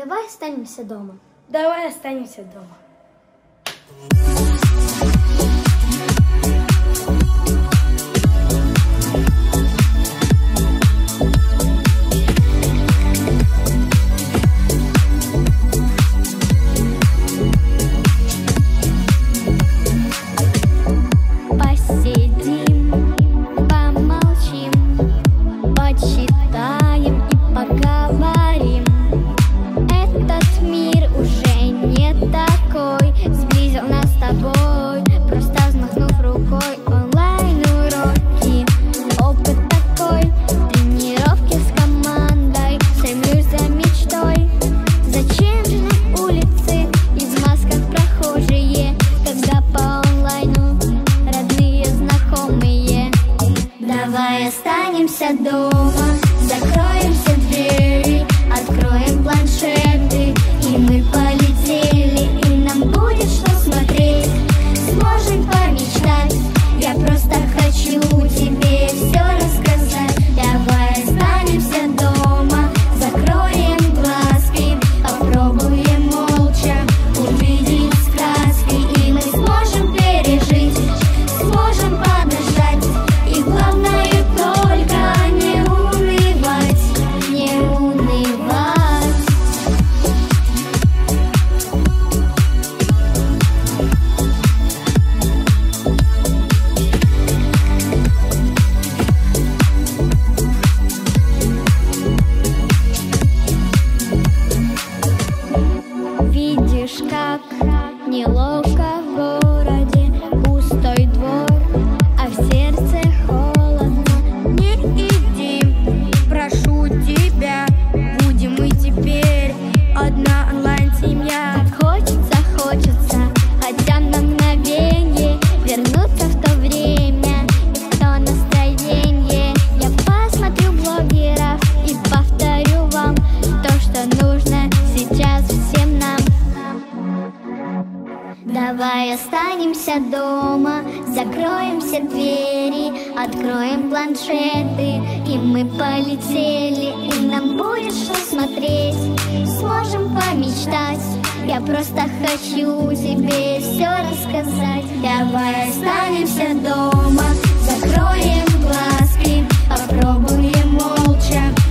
Давай останемся дома. Давай останемся дома. Посидим, помолчим, почитаем и поговорим. Этот мир уже не такой, сблизил нас с тобой, просто взмахнув рукой. Онлайн-уроки, опыт такой, тренировки с командой, стремлюсь за мечтой. Зачем же на улице и в масках прохожие, когда по онлайну родные, знакомые? Давай останемся дома, закроем все двери, откроем планшеты, и мы полетели, и нам будет что смотреть. Сможем помечтать, я просто хочу тебе все рассказать. Давай останемся дома, закроем глазки, попробуем молча увидеть сказки, и мы сможем пережить, сможем подождать, и главное только не унывать, не унывать. Видишь, как неловко в городе, пустой двор, а в сердце холодно. Не иди, прошу тебя, будем мы теперь одна онлайн-семья. Хочется, хотя на мгновенье вернуться в то время и в то настроение. Я посмотрю блогеров и повторю вам то, что нужно сейчас всем нам. Давай останемся дома, закроем все двери, откроем планшеты, и мы полетели, и нам будет что смотреть. Сможем помечтать, я просто хочу тебе все рассказать. Давай останемся дома, закроем глазки, попробуем молча